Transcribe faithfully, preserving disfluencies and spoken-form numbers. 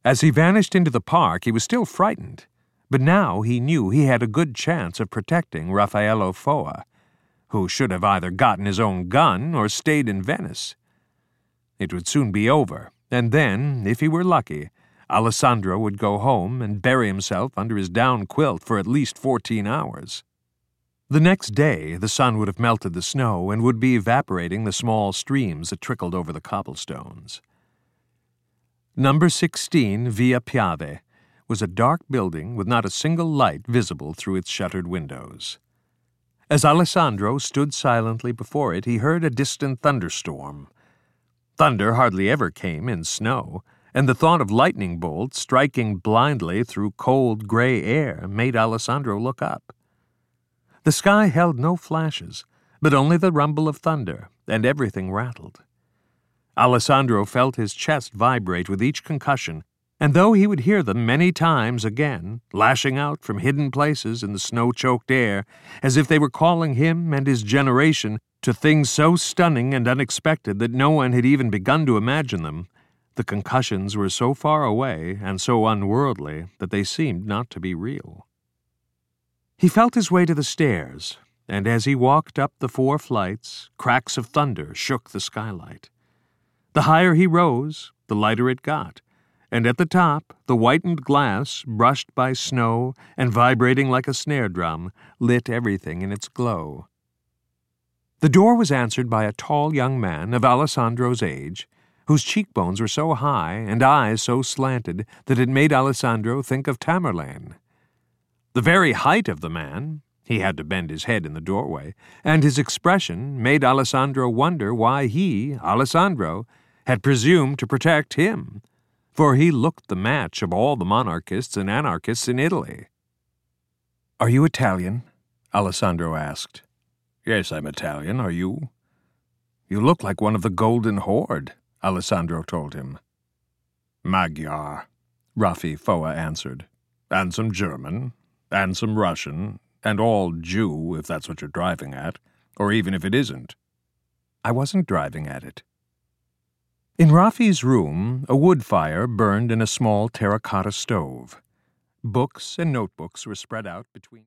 As he vanished into the park, he was still frightened, but now he knew he had a good chance of protecting Raffaello Foa, who should have either gotten his own gun or stayed in Venice. It would soon be over, and then, if he were lucky, Alessandro would go home and bury himself under his down quilt for at least fourteen hours. The next day, the sun would have melted the snow and would be evaporating the small streams that trickled over the cobblestones. Number sixteen Via Piave was a dark building with not a single light visible through its shuttered windows. As Alessandro stood silently before it, he heard a distant thunderstorm. Thunder hardly ever came in snow, and the thought of lightning bolts striking blindly through cold gray air made Alessandro look up. The sky held no flashes, but only the rumble of thunder, and everything rattled. Alessandro felt his chest vibrate with each concussion, and though he would hear them many times again, lashing out from hidden places in the snow-choked air, as if they were calling him and his generation to things so stunning and unexpected that no one had even begun to imagine them, the concussions were so far away and so unworldly that they seemed not to be real. He felt his way to the stairs, and as he walked up the four flights, cracks of thunder shook the skylight. The higher he rose, the lighter it got, and at the top, the whitened glass, brushed by snow and vibrating like a snare drum, lit everything in its glow. The door was answered by a tall young man of Alessandro's age, whose cheekbones were so high and eyes so slanted that it made Alessandro think of Tamerlane. The very height of the man, he had to bend his head in the doorway, and his expression made Alessandro wonder why he, Alessandro, had presumed to protect him, for he looked the match of all the monarchists and anarchists in Italy. "Are you Italian?" Alessandro asked. "Yes, I'm Italian. Are you?" "You look like one of the Golden Horde," Alessandro told him. "Magyar," Raffi Foa answered, "and some German, and some Russian, and all Jew, if that's what you're driving at, or even if it isn't." "I wasn't driving at it." In Raffi's room, a wood fire burned in a small terracotta stove. Books and notebooks were spread out between